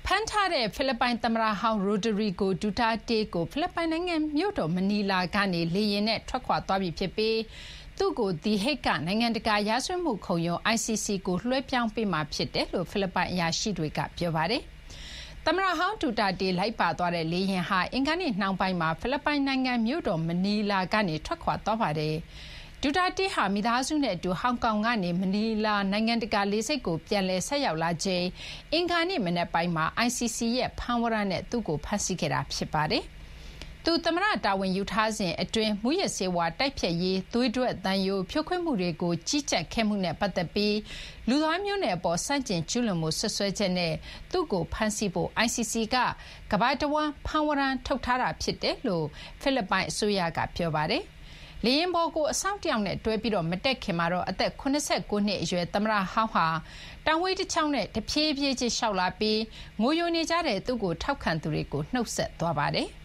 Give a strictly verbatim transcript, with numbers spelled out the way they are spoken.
ဖမ်းထားတဲ့ဖိလစ်ပိုင်သမ္မတဟောင်းရိုဒရီဂိုဒူတာတေးကိုဖိလစ်ပိုင်နိုင်ငံမြို့တော်မနီလာကနေလေယာဉ်နဲ့ထွက်ခွာသွားပြီဖြစ်ပြီးသူ့ကိုဒီဟိတ်ကနိုင်ငံတကာရာဇဝတ်မှုခုံရုံး I C C ကိုလွှဲပြောင်းပေးမှာဖြစ်တယ်လို့ဖိလစ်ပိုင်အရာရှိတွေကပြောပါတယ်။သမ္မတဟောင်းဒူတာတေးလိုက်ပါသွားတဲ့လေယာဉ်ဟာအင်္ဂါနေ့နှောင်းပိုင်းမှာဖိလစ်ပိုင်နိုင်ငံမြို့တော်မနီလာကနေထွက်ခွာသွားပါတယ်။ဒူတာတေးဟာမိသားစုနဲ့အတူဟောင်ကောင်ကနေမနီလာနိုင်ငံတကာလေဆိပ်ကိုပြန်လည်ဆက်ရောက်လာချိန်အင်္ဂါနေ့မနက်ပိုင်းမှာ I C C ရဲ့ဖမ်းဝရမ်းနဲ့သူ့ကိုဖမ်းဆီးခဲ့တာဖြစ်ပါတယ်။သူသမ္မတတာဝန်ယူထားစဉ်အတွင်းမူရစ်စေဝါတိုက်ဖြတ်ရေးသွေးထွက်သံယိုဖြိုခွင်းမှုတွေကိုကြီးကြပ်ခဲ့မှုနဲ့ပတ်သက်ပြီးလူသားမျိုးနွယ်အပေါ်စန့်ကျင်ကျူးလွန်မှုဆွဆွဲချက်နဲ့သူ့ကိုဖမ်းဆီးဖို့ I C C ကကမ္ဘာတဝန်းဖမ်းဝရမ်းထုတ်ထားတာဖြစ်တယ်လို့ဖိလစ်ပိုင်အစိုးရကပြောပါတယ်။လေယာဉ်ပေါ်ကိုအဆောင်တယောက်နဲ့တွဲပြီးတော့မတက်ခင်မှာတော့အသက်eighty-nineနှစ်အရွယ်သမ္မတဟောင်းဟာတောင်ဝေးတစ်ချောင်းနဲ့တဖြည်းဖြည်းချင်းရှောက်လာပြီးငိုယိုနေကြတဲ့သူ့ကိုထောက်ခံသူတွေကိုနှုတ်ဆက်သွားပါတယ်။